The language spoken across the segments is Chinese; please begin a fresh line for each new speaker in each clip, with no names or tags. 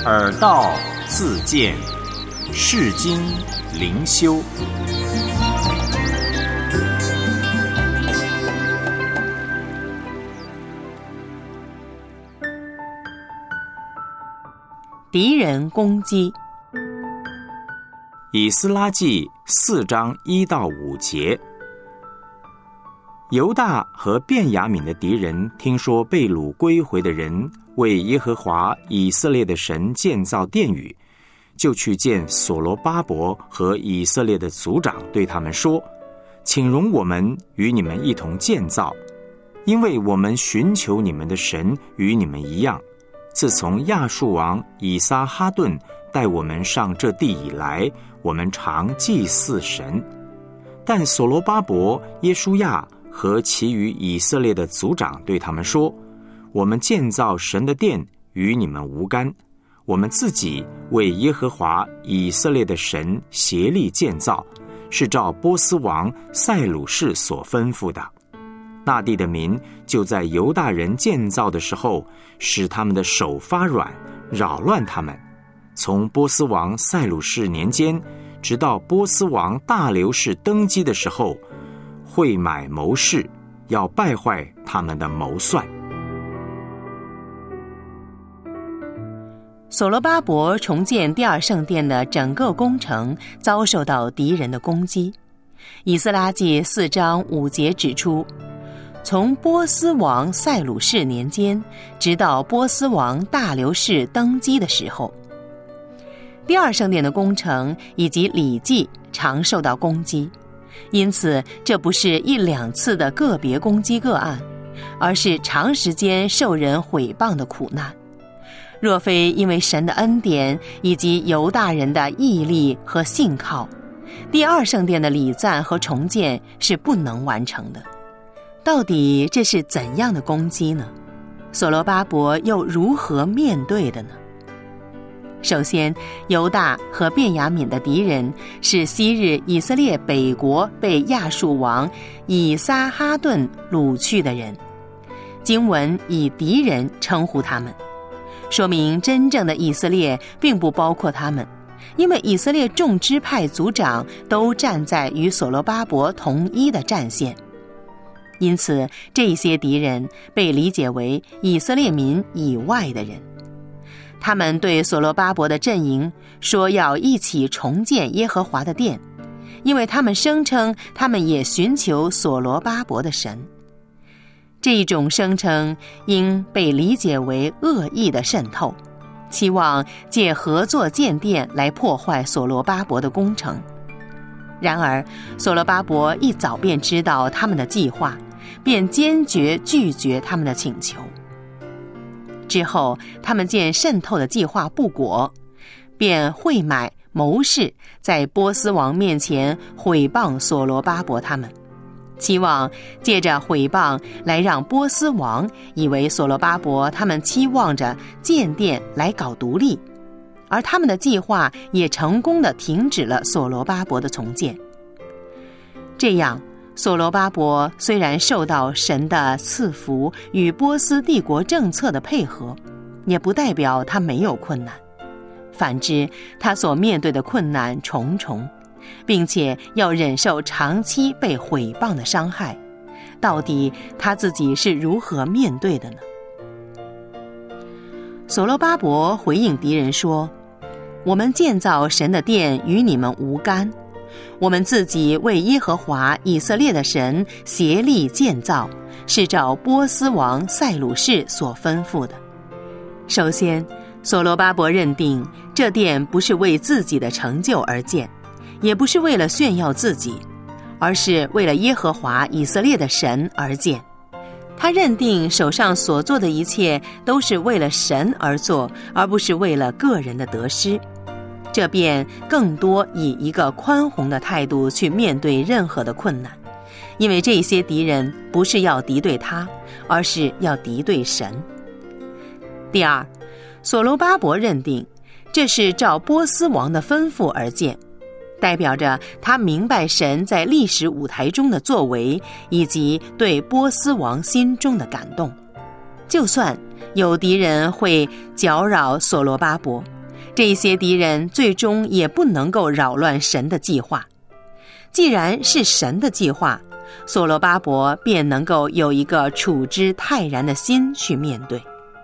耳道自见，世经灵修。
敌人攻击。
以斯拉记4章1到5节。犹大和便雅悯的敌人听说被掳归回的人为耶和华以色列的神建造殿宇，就去见所罗巴伯和以色列的族长，对他们说：请容我们与你们一同建造，因为我们寻求你们的神与你们一样。自从亚述王以撒哈顿带我们上这地以来，我们常祭祀神。但所罗巴伯、耶书亚和其余以色列的族长对他们说：我们建造神的殿与你们无干，我们自己为耶和华以色列的神协力建造，是照波斯王塞鲁士所吩咐的。那地的民就在犹大人建造的时候，使他们的手发软，扰乱他们。从波斯王塞鲁士年间，直到波斯王大流士登基的时候，会买谋士，要败坏他们的谋算。
所罗巴伯重建第二圣殿的整个工程遭受到敌人的攻击。以斯拉记4章5节指出，从波斯王塞鲁士年间，直到波斯王大流士登基的时候，第二圣殿的工程以及礼祭常受到攻击。因此这不是1-2次的个别攻击个案，而是长时间受人毁谤的苦难。若非因为神的恩典以及犹大人的毅力和信靠，第二圣殿的礼赞和重建是不能完成的。到底这是怎样的攻击呢？所罗巴伯又如何面对的呢？首先，犹大和便雅悯的敌人是昔日以色列北国被亚述王以撒哈顿掳去的人。经文以敌人称呼他们，说明真正的以色列并不包括他们，因为以色列众支派族长都站在与所罗巴伯同一的战线。因此这些敌人被理解为以色列民以外的人。他们对所罗巴伯的阵营说要一起重建耶和华的殿，因为他们声称他们也寻求所罗巴伯的神。这一种声称应被理解为恶意的渗透，期望借合作建殿来破坏所罗巴伯的工程。然而所罗巴伯一早便知道他们的计划，便坚决拒绝他们的请求。之后他们见渗透的计划不果，便会买谋士在波斯王面前毁谤所罗巴伯他们，期望借着毁谤来让波斯王以为所罗巴伯他们期望着建殿来搞独立，而他们的计划也成功地停止了所罗巴伯的重建。这样所罗巴伯虽然受到神的赐福与波斯帝国政策的配合，也不代表他没有困难。反之，他所面对的困难重重，并且要忍受长期被毁谤的伤害。到底他自己是如何面对的呢？所罗巴伯回应敌人说：我们建造神的殿与你们无干，我们自己为耶和华以色列的神协力建造，是照波斯王塞鲁士所吩咐的。首先，所罗巴伯认定这殿不是为自己的成就而建，也不是为了炫耀自己，而是为了耶和华以色列的神而建。他认定手上所做的一切都是为了神而做，而不是为了个人的得失。这便更多以一个宽宏的态度去面对任何的困难，因为这些敌人不是要敌对他，而是要敌对神。第二，所罗巴伯认定这是照波斯王的吩咐而建，代表着他明白神在历史舞台中的作为，以及对波斯王心中的感动。 就算有敌人会搅扰所罗巴伯，这些敌人最终也不能够扰乱神的计划。既然是神的计划，所罗巴伯便能够有一个处之泰然的心去面对。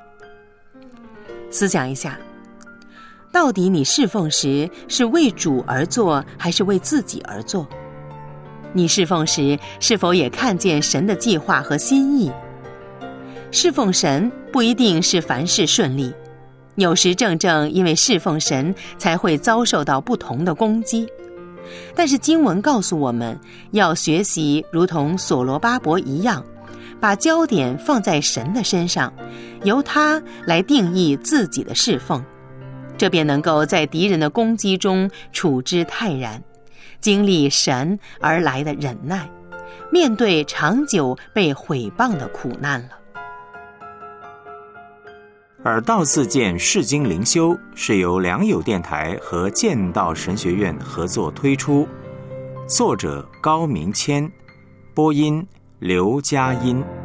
思想一下，到底你侍奉时是为主而做，还是为自己而做？你侍奉时是否也看见神的计划和心意？侍奉神不一定是凡事顺利，有时正因为侍奉神，才会遭受到不同的攻击。但是经文告诉我们，要学习如同所罗巴伯一样，把焦点放在神的身上，由他来定义自己的侍奉，这便能够在敌人的攻击中处之泰然，经历神而来的忍耐，面对长久被毁谤的苦难了。
耳道四剑释经灵修是由良友电台和剑道神学院合作推出，作者高明谦，播音刘佳音。